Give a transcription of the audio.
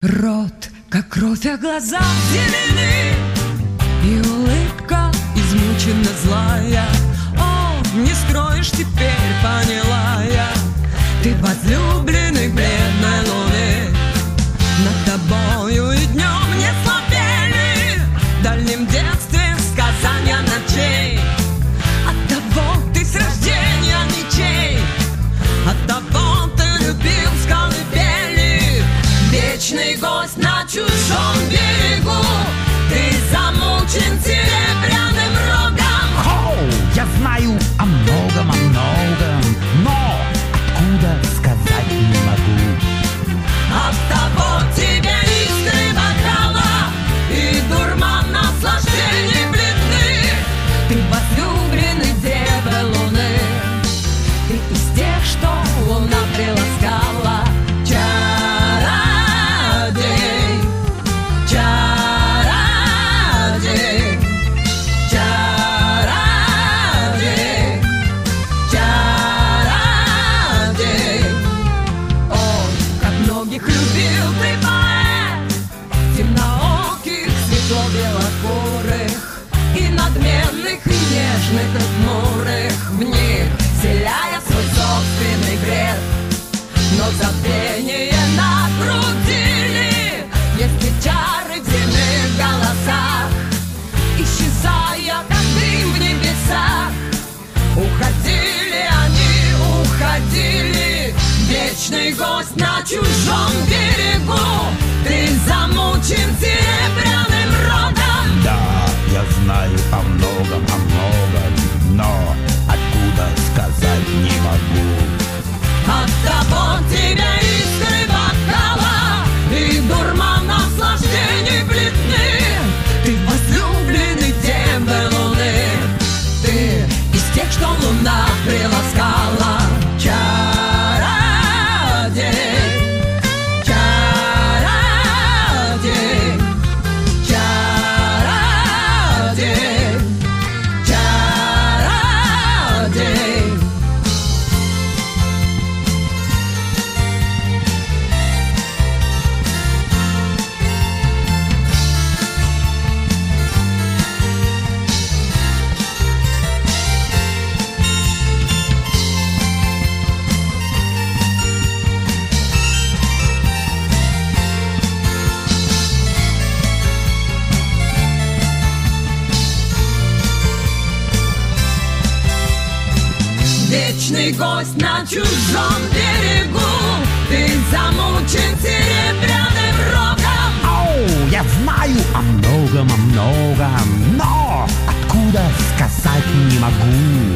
Рот, как кровь, а глаза зелены, и улыбка измучена злая. О, не скроешь теперь, поняла я, ты возлюбленный бледной луны. Над тобою и днем не слабели в дальнем детстве сказания ночей. Оттого ты с рождения ничей, оттого ты любил с колыбели. Вечный гость на чужом берегу, ты замучен серебряным рогом. Хоу, я знаю о многом, но откуда сказать не могу. Оттого тебе искры бокала и дурман наслаждений бледны. Ты возлюбленный девы луны, ты из тех, что луна приласкала. Чародей, чародей, чародей, чародей. Он, как многих любил ты поэт, темнооких, светло-белокурых и надменных, и нежных, и хмурых, в них вселяя свой собственный бред. Но забвение накрутили, если чары в земных голосах, исчезая, как дым в небесах. Уходили они, уходили. Вечный гость на чужом берегу, ты замучен серебряным рогом. Да, я знаю о многом, но откуда сказать не могу. Оттого тебе искры бокала и дурман наслаждений бледны. Ты возлюбленный девы луны, ты из тех, что луна приласкала. Чародей, чародей, чародей, чародей. Вечный гость на чужом берегу, ты замучен серебряным рогом. Оу, я знаю о многом, но откуда сказать не могу.